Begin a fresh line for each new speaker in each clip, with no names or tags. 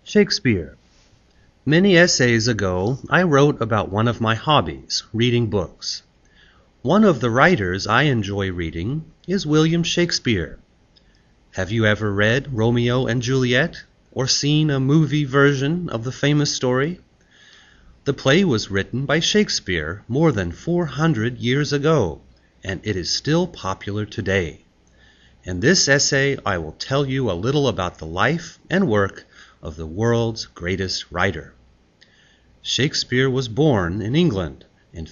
Shakespeare. Many essays ago, I wrote about one of my hobbies, reading books. One of the writers I enjoy reading is William Shakespeare. Have you ever read Romeo and Juliet, or seen a movie version of the famous story? The play was written by Shakespeare more than 400 years ago, and it is still popular today. In this essay, I will tell you a little about the life and work of the world's greatest writer. Shakespeare was born in England in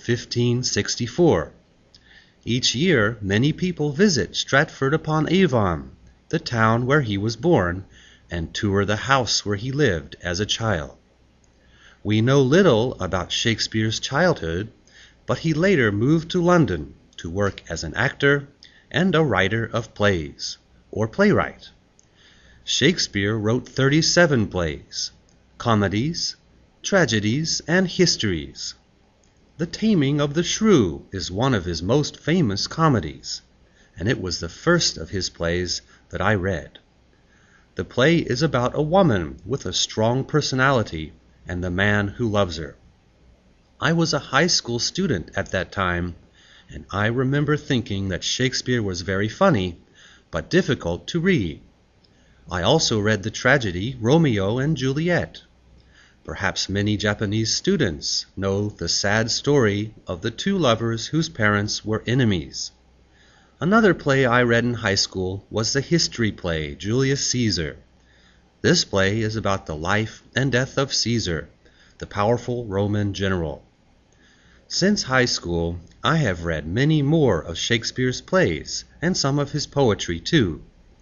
1564. Each year, many people visit Stratford-upon-Avon, the town where he was born, and tour the house where he lived as a child. We know little about Shakespeare's childhood, but he later moved to London to work as an actor and a writer of plays, or playwright. Shakespeare wrote 37 plays, comedies, tragedies, and histories. The Taming of the Shrew is one of his most famous comedies, and it was the first of his plays that I read. The play is about a woman with a strong personality and the man who loves her. I was a high school student at that time, and I remember thinking that Shakespeare was very funny, but difficult to read. I also read the tragedy Romeo and Juliet. Perhaps many Japanese students know the sad story of the two lovers whose parents were enemies. Another play I read in high school was the history play Julius Caesar. This play is about the life and death of Caesar, the powerful Roman general. Since high school, I have read many more of Shakespeare's plays and some of his poetry too.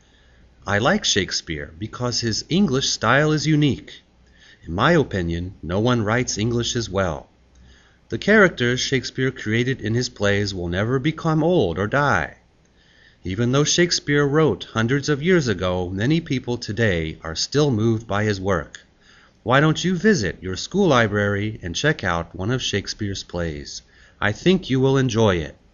I like Shakespeare because his English style is unique. In my opinion, no one writes English as well. The characters Shakespeare created in his plays will never become old or die. Even though Shakespeare wrote hundreds of years ago, many people today are still moved by his work. Why don't you visit your school library and check out one of Shakespeare's plays? I think you will enjoy it.